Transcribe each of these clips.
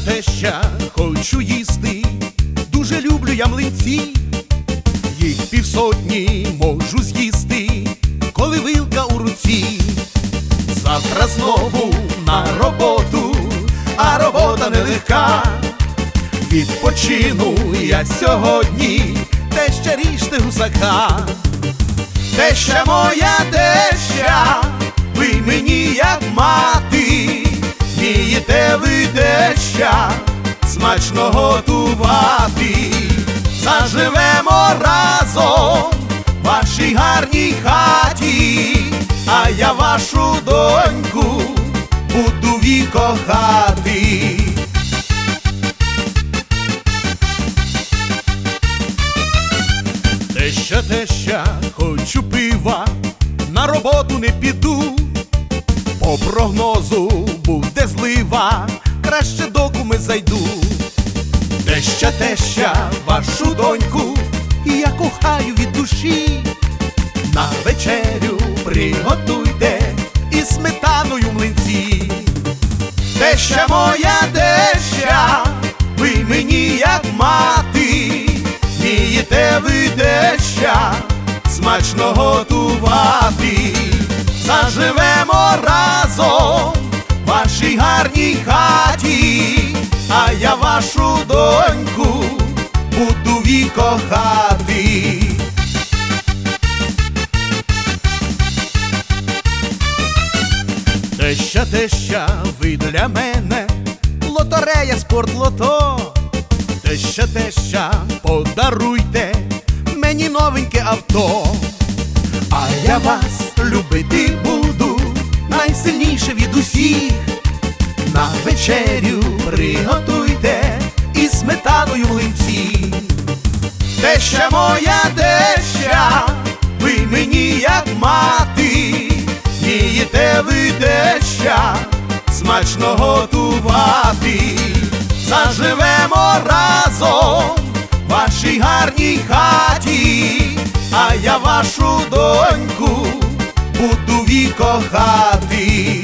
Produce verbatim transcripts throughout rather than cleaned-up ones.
теща, хочу їсти, дуже люблю я млинці. Їх півсотні можу з'їсти, коли вилка у руці. Завтра знову на роботу, а робота нелегка. Відпочину я сьогодні, теща, ріжте гусака. Теща моя, теща, ви мені як мати, вмієте ви, теща, смачно готувати. Заживемо разом в вашій гарній хаті, а я вашу доньку буду вік кохати. Теща, теща, хочу пива, на роботу не піду. По прогнозу буде злива, краще до куми зайду. Теща, теща, вашу доньку я кохаю від душі. На вечерю приготуйте із сметаною млинці. Теща моя, теща, ви мені як мати, вмієте ви, теща, смачно готувати. Заживемо разом в вашій гарній хаті, а я вашу доньку буду вік кохати. Теща, теща, ви для мене лотерея, спортлото. Теща, теща, подаруйте мені новеньке авто. А я вас любити буду найсильніше від усіх. На вечерю приготуйте із сметаною млинці. Теща моя, теща, ви мені як мати, вмієте ви, теща, смачно готувати. Заживемо разом в вашій гарній хаті, а я вашу доньку буду вік кохати.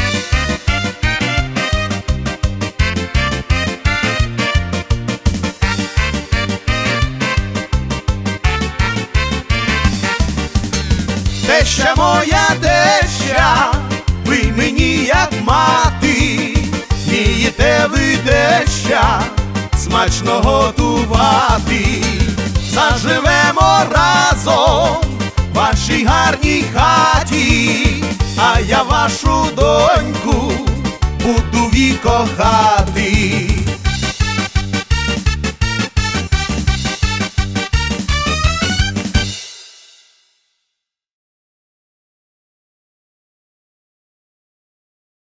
Теща моя, теща, ви мені як мати, вмієте ви, теща, смачно готувати. Заживемо разом в вашій гарній хаті, а я вашу доньку буду вік кохати.